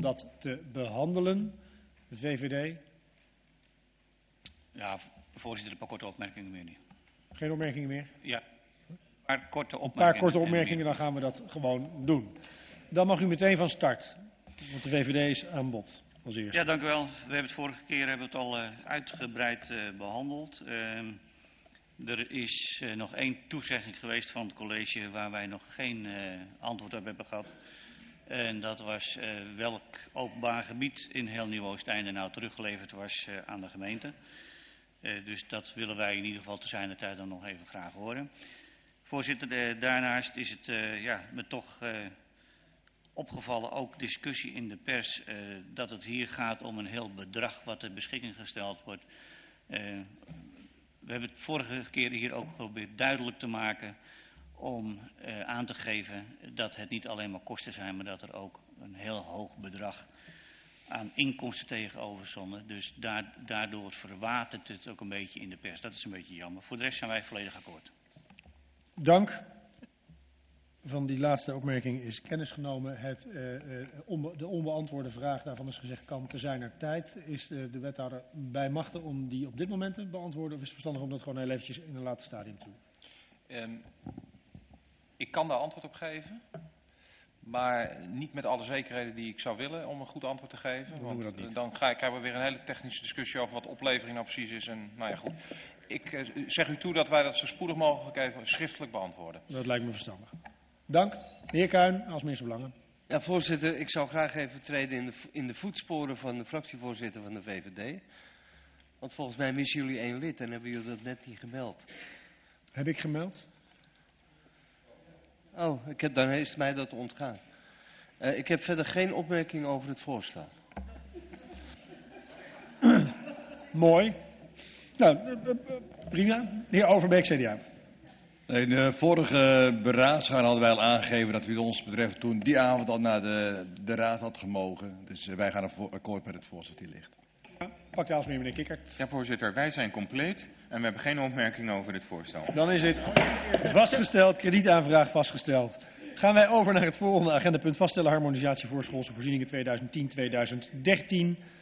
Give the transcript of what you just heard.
om dat te behandelen. De VVD. Ja, voorzitter, een paar korte opmerkingen meer. Geen opmerkingen meer? Ja, een paar korte opmerkingen. Een paar korte opmerkingen, dan gaan we dat gewoon doen. Dan mag u meteen van start, want de VVD is aan bod als eerste. Ja, dank u wel. We hebben het vorige keer al uitgebreid behandeld. Er is nog één toezegging geweest van het college waar wij nog geen antwoord op hebben gehad. En dat was welk openbaar gebied in heel Nieuw-Oosteinde nou teruggeleverd was aan de gemeente. Dus dat willen wij in ieder geval te zijner tijd dan nog even graag horen. Voorzitter, daarnaast is het me toch opgevallen, ook discussie in de pers, dat het hier gaat om een heel bedrag wat ter beschikking gesteld wordt. We hebben het vorige keer hier ook geprobeerd duidelijk te maken om aan te geven dat het niet alleen maar kosten zijn, maar dat er ook een heel hoog bedrag aan inkomsten tegenover stonden. Dus daardoor verwatert het ook een beetje in de pers. Dat is een beetje jammer. Voor de rest zijn wij volledig akkoord. Dank. Van die laatste opmerking is kennis genomen. De onbeantwoorde vraag, daarvan is gezegd, kan te zijner tijd. Is de wethouder bij machte om die op dit moment te beantwoorden? Of is het verstandig om dat gewoon heel eventjes in een later stadium te doen? Ik kan daar antwoord op geven. Maar niet met alle zekerheden die ik zou willen om een goed antwoord te geven. Want dan krijgen we weer een hele technische discussie over wat oplevering nou precies is. En, nou ja, goed. Ik zeg u toe dat wij dat zo spoedig mogelijk even schriftelijk beantwoorden. Dat lijkt me verstandig. Dank. De heer Kuijn, als minister Belangen. Ja, voorzitter, ik zou graag even treden in de voetsporen van de fractievoorzitter van de VVD. Want volgens mij missen jullie 1 lid en hebben jullie dat net niet gemeld. Heb ik gemeld? Oh, dan is mij dat ontgaan. Ik heb verder geen opmerking over het voorstel. Mooi. Nou, prima. De heer Overbeek, CDA. In de vorige beraadsgang hadden wij al aangegeven dat u wat ons betreft toen die avond al naar de raad had gemogen. Dus wij gaan akkoord met het voorstel die ligt. Pak de meneer Kikkert. Ja, voorzitter, wij zijn compleet en we hebben geen opmerkingen over dit voorstel. Dan is het vastgesteld, kredietaanvraag vastgesteld. Gaan wij over naar het volgende agendapunt, vaststellen harmonisatie voorschoolse voorzieningen 2010-2013.